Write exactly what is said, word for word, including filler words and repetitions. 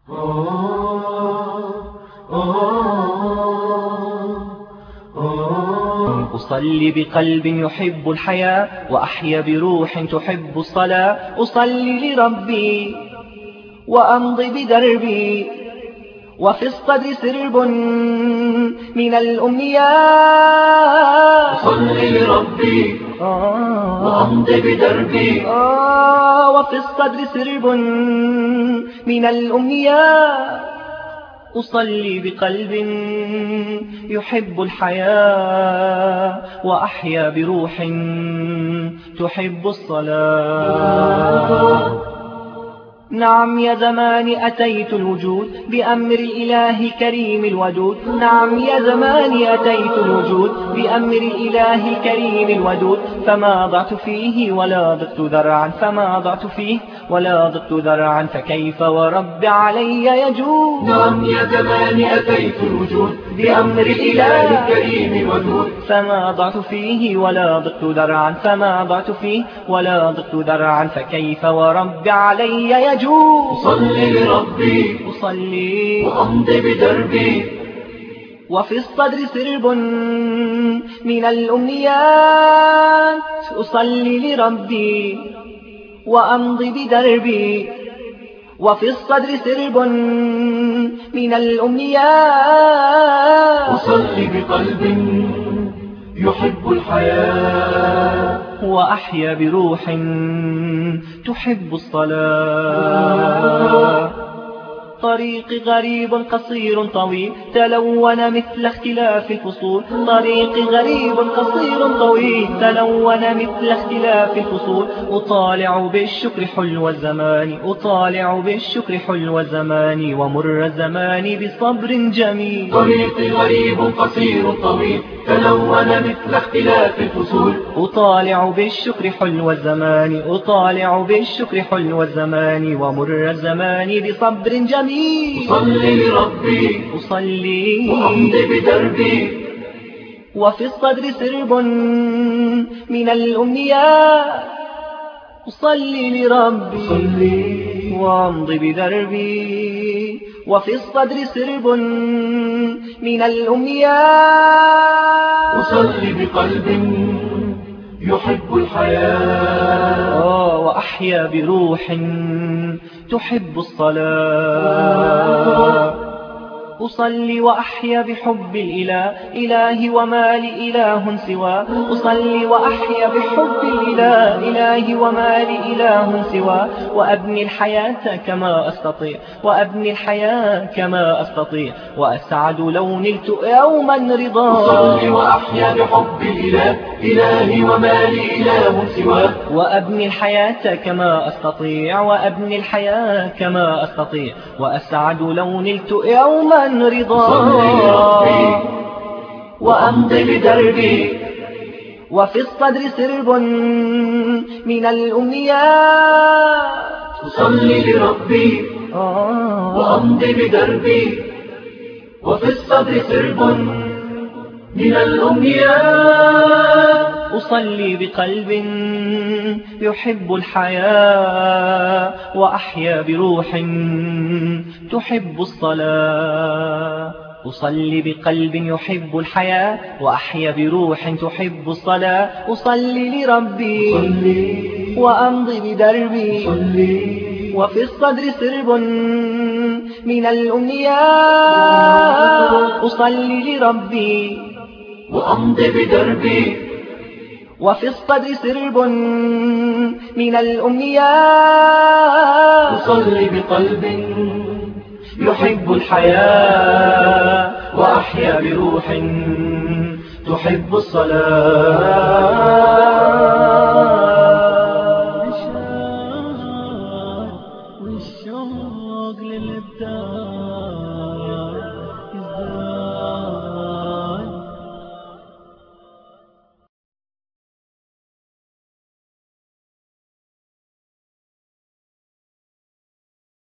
أصلي بقلب يحب الحياة وأحيا بروح تحب الصلاة. أصلي لربي وأمضي بدربي وفي الصدر سرب من الأمنيات. أصلي لربي آه وأمضي بدربي آه وفي الصدر سرب من الأمنيات. أصلي بقلب يحب الحياة وأحيا بروح تحب الصلاة. نعم يا زماني أتيت الوجود بأمر الإله الكريم الودود. نعم يا زماني أتيت الوجود بأمر الإله الكريم الودود. فما ضعت فيه ولا ضقت ذرعا فما ضعت فيه ولا ضقت ذرعا فكيف ورب علي يجود. نعم يا زماني أتيت الوجود بأمر الإله الكريم الودود. فما ضعت فيه ولا ضقت ذرعا فما ضعت فيه ولا ضقت ذرعا فكيف ورب علي يجود. أصلي لربي أصلي وأمضي بدربي وفي الصدر سرب من الأمنيات. أصلي لربي وأمضي بدربي وفي الصدر سرب من الأمنيات. أصلي بقلب يحب الحياة وأحيا بروح تحب الصلاة. طريقي غريب قصير طويل تلون مثل اختلاف الفصول. طريقي غريب قصير طويل تلون مثل اختلاف الفصول. أطالع بالشكر حلو الزمان أطالع بالشكر حلو الزمان ومر الزمان بصبر جميل. طريقي غريب قصير طويل تلون مثل اختلاف الفصول. أطالع بالشكر حلو الزمان أطالع بالشكر حلو الزمان ومر الزمان بصبر جميل. أصلي لربي أصلي وأمضي بدربي وفي الصدر سرب من الأمنيات. أصلي لربي أصلي وأمضي بدربي وفي الصدر سرب من الأمنيات. أصلي بقلب يحب الحياة وأحيا بروح تحب الصلاة. أصلي وأحيا بحب الإله إلهي وما لي إله سواه. أصلي وأحيا بحب الإله إلهي وما لي إله سواه. وأبني الحياة كما أستطيع وأبني الحياة كما أستطيع وأسعد لو نلت يوما رضا. أصلي وأحيا بحب الإله إلهي وما لي إله سواه. وأبني الحياة كما أستطيع وأبني الحياة كما أستطيع وأسعد لو نلت يوما رضا. أصلي لربي وأمضي بدربي وفي الصدر سرب من الأمنيات. أصلي لربي وأمضي بدربي وفي الصدر سرب من الأمنيات. أصلي بقلب يحب الحياة وأحيا بروح تحب الصلاة. أصلي بقلب يحب الحياة وأحيا بروح تحب الصلاة. أصلي لربي أصلي وأمضي بدربي أصلي وفي الصدر سرب من الأمنيات. أصلي لربي وأمضي بدربي وفي الصدر سرب من الأمنيات. أصلي بقلب يحب الحياة وأحيا بروح تحب الصلاة.